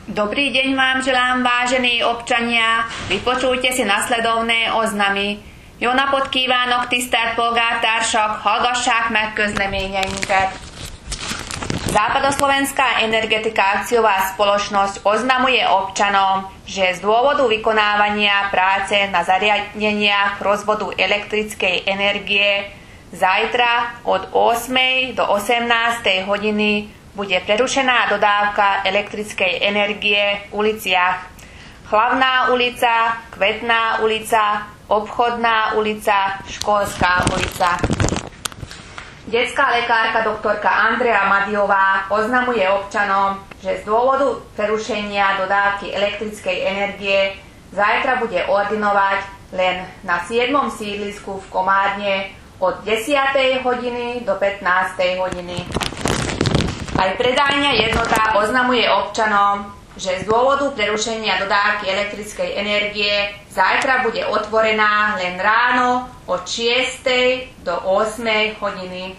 Dobrý deň vám želám, vážení občania. Vypočujte si nasledovné oznamy. Jó napot kívánok, tisztelt polgártársak, hallgassák meg közleményeinket. Západoslovenská energetika akciová spoločnosť oznamuje občanom, že z dôvodu vykonávania práce na zariadeniach rozvodu elektrickej energie zajtra od 8. do 18. hodiny bude prerušená dodávka elektrickej energie v uliciach Hlavná ulica, Kvetná ulica, Obchodná ulica, Školská ulica. Detská lekárka doktorka Andrea Madiová oznamuje občanom, že z dôvodu prerušenia dodávky elektrickej energie zajtra bude ordinovať len na 7. sídlisku v Komárne od 10. hodiny do 15. hodiny. Aj predajňa Jednota oznamuje občanom, že z dôvodu prerušenia dodávky elektrickej energie zajtra bude otvorená len ráno od 6. do 8. hodiny.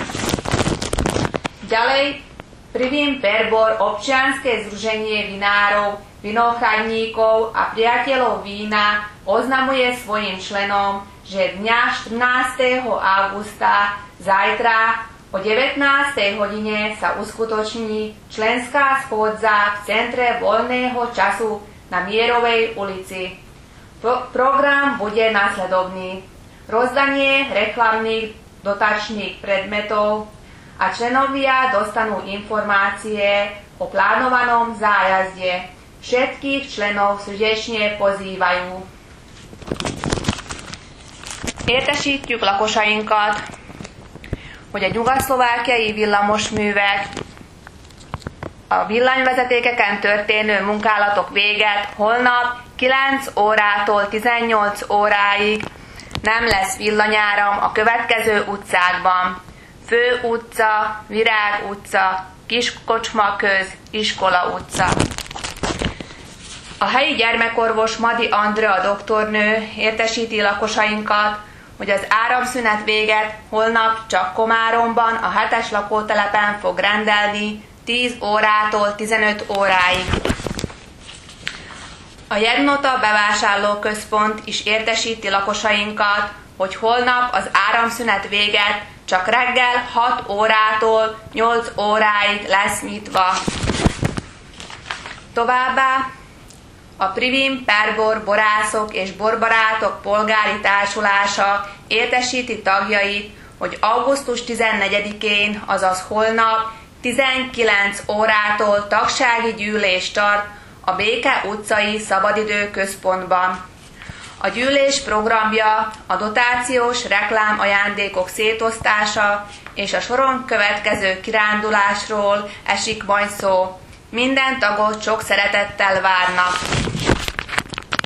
Ďalej, Prvým Perbor občianske združenie vinárov, vinochradníkov a priateľov vína oznamuje svojim členom, že dňa 14. augusta zajtra o 19. hodine sa uskutoční členská schôdza v Centre voľného času na Mierovej ulici. Program bude nasledovný: rozdanie reklamných dotačných predmetov a členovia dostanú informácie o plánovanom zájazde. Všetkých členov srdečne pozývajú. Értesítjük lakosainkat, hogy a nyugat-szlovákiai villamosművek a villanyvezetékeken történő munkálatok véget holnap 9 órától 18 óráig nem lesz villanyáram a következő utcákban: Fő utca, Virág utca, Kiskocsmaköz, Iskola utca. A helyi gyermekorvos Madi Andrea doktornő értesíti lakosainkat, hogy az áramszünet véget holnap csak Komáromban, a 7-es lakótelepen fog rendelni 10 órától 15 óráig. A Jednota bevásárlóközpont is értesíti lakosainkat, hogy holnap az áramszünet véget csak reggel 6 órától 8 óráig lesz nyitva. Továbbá a Prvým Perbor borászok és borbarátok polgári társulása értesíti tagjait, hogy augusztus 14-én, azaz holnap 19 órától tagsági gyűlés tart a Béke utcai szabadidő központban. A gyűlés programja a dotációs reklám ajándékok szétosztása és a soron következő kirándulásról esik majd szó. Minden tagot sok szeretettel várnak.